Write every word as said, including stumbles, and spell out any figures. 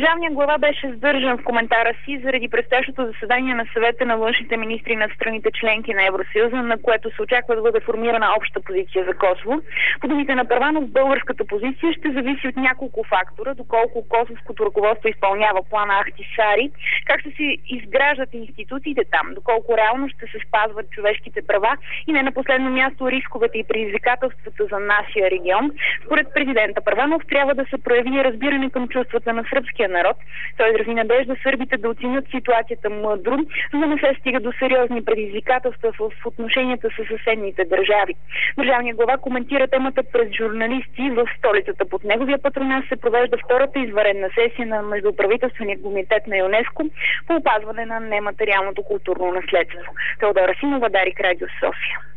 Държавният глава беше сдържан в коментара си заради предстоящото заседание на съвета на външните министри на страните членки на Евросъюза, на което се очаква да бъде формирана обща позиция за Косово. По думите на Първанов, българската позиция ще зависи от няколко фактора, доколко косовското ръководство изпълнява плана Ахтисари, как ще се изграждат институциите там, доколко реално ще се спазват човешките права и не на последно място рисковете и предизвикателствата за нашия регион. Според президента Първанов трябва да се прояви разбиране към чувствата на сръбския народ. Той изрази надежда сърбите да оценят ситуацията мъдро, за да не се стига до сериозни предизвикателства в отношенията с съседните държави. Държавният глава коментира темата пред журналисти в столицата. Под неговия патронаж се провежда втората извънредна сесия на Междуправителствения комитет на ЮНЕСКО по опазване на нематериалното културно наследство. Теодора Симова, Дарик, Радио София.